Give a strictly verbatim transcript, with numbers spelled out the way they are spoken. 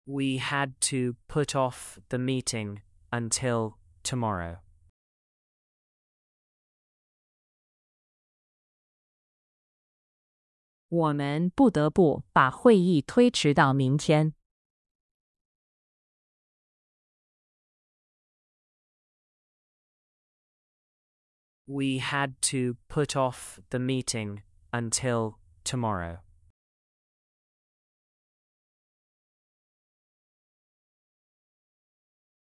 We had to put off the meeting until tomorrow. 我们不得不把会议推迟到明天。 We had to put off the meeting until tomorrow.